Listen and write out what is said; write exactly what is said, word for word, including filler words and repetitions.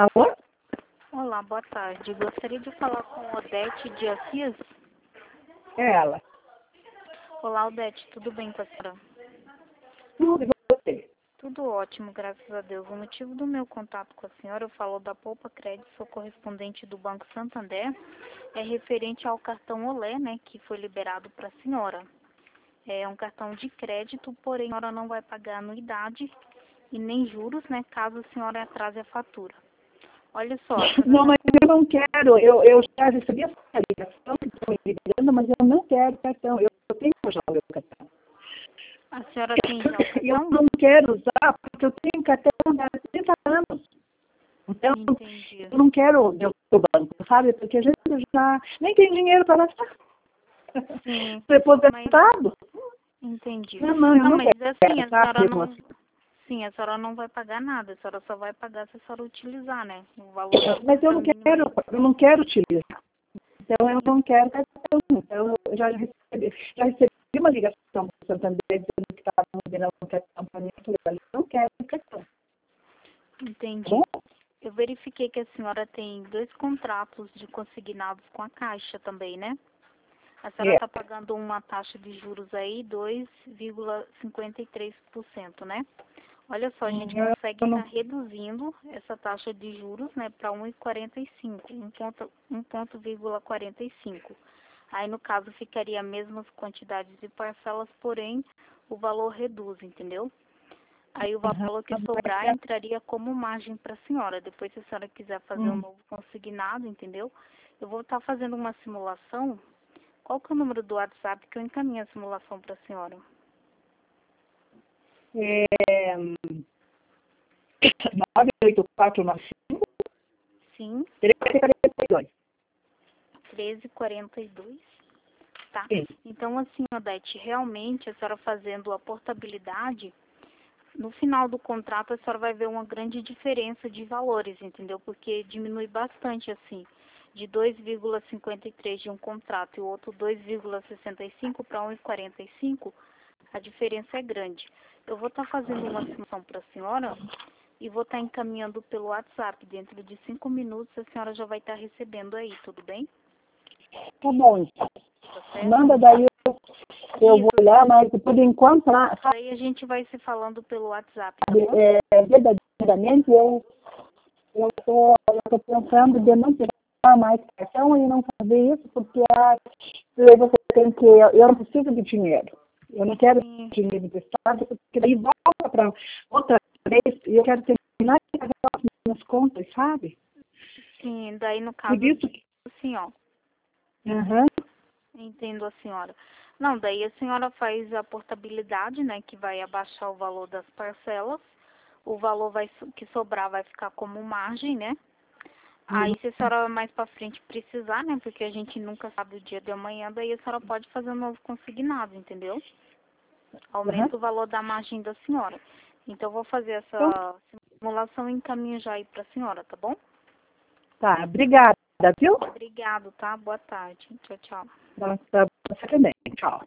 Alô? Olá, boa tarde. Gostaria de falar com Odete de Assis. É ela. Olá, Odete. Tudo bem com a senhora? Tudo e você? Tudo ótimo, graças a Deus. O motivo do meu contato com a senhora, eu falo da Poupa Crédito, sou correspondente do Banco Santander, é referente ao cartão Olé, né, que foi liberado para a senhora. É um cartão de crédito, porém a senhora não vai pagar anuidade e nem juros, né, caso a senhora atrase a fatura. Olha só. Não, mas eu não quero. Eu, eu já recebi essa ligação que estão me ligando, mas eu não quero cartão. Eu, eu tenho já o meu cartão. A senhora tem já o cartão? Eu não quero usar porque eu tenho cartão há trinta anos. Então, Entendi. eu não quero o meu banco, sabe? Porque a gente já nem tem dinheiro para gastar. Sim. Depois aposentado. Entendi. Não, não, eu Não, não mas quero, assim, a senhora sabe, não. moça? Sim, a senhora não vai pagar nada, a senhora só vai pagar se a senhora utilizar, né? O valor da Mas eu taxa não mínima. quero, eu não quero utilizar. Então eu não quero cartão. Então eu já recebi, já recebi uma ligação do Santander dizendo que estava liberando um cartão para mim. Eu falei, eu não quero cartão. Entendi. Bom? Eu verifiquei que a senhora tem dois contratos de consignados com a Caixa também, né? A senhora É. está pagando uma taxa de juros aí, dois vírgula cinquenta e três por cento, né? Olha só, a gente Eu consegue não, estar reduzindo essa taxa de juros, né, para um vírgula quarenta e cinco, um vírgula quarenta e cinco. Aí, no caso, ficaria a mesmas quantidades de parcelas, porém, o valor reduz, entendeu? Aí, o valor que sobrar entraria como margem para a senhora. Depois, se a senhora quiser fazer um hum, novo consignado, entendeu? Eu vou estar fazendo uma simulação. Qual que é o número do WhatsApp que eu encaminho a simulação para a senhora? é, nove oito quatro nove cinco Sim, três quatro dois. treze quarenta e dois. Tá? Sim. Então, assim, Odete, realmente a senhora fazendo a portabilidade, no final do contrato a senhora vai ver uma grande diferença de valores, entendeu? Porque diminui bastante, assim, de dois vírgula cinquenta e três de um contrato e o outro dois vírgula sessenta e cinco para um vírgula quarenta e cinco, a diferença é grande. Eu vou estar fazendo uma simulação para a senhora e vou estar encaminhando pelo WhatsApp. Dentro de cinco minutos a senhora já vai estar recebendo aí, tudo bem? Tá bom, então. Tá certo? Manda daí, eu, eu vou Isso. olhar, mas por enquanto, lá, sabe, Aí a gente vai se falando pelo WhatsApp, tá bom? é, verdadeiramente, eu eu tô, eu tô pensando de não pegar mais cartão e não fazer isso, porque ah, aí você tem que, eu não preciso de dinheiro. Eu não quero Sim, dinheiro emprestado, porque daí volta para outra vez e eu quero terminar de pagar as minhas contas, sabe? sim, daí no Por caso, isso que. assim, ó, Aham. entendo a senhora. Não, daí a senhora faz a portabilidade, né, que vai abaixar o valor das parcelas, o valor vai, so- que sobrar vai ficar como margem, né? Aí se a senhora mais pra frente precisar, né, porque a gente nunca sabe o dia de amanhã, daí a senhora pode fazer um novo consignado, entendeu? Aham. Aumenta o valor da margem da senhora. Então eu vou fazer Então, essa simulação e encaminho já aí pra senhora, tá bom? tá, obrigada, viu? Obrigado, tá? Boa tarde. Tchau, tchau. Pra, pra você também. Tchau.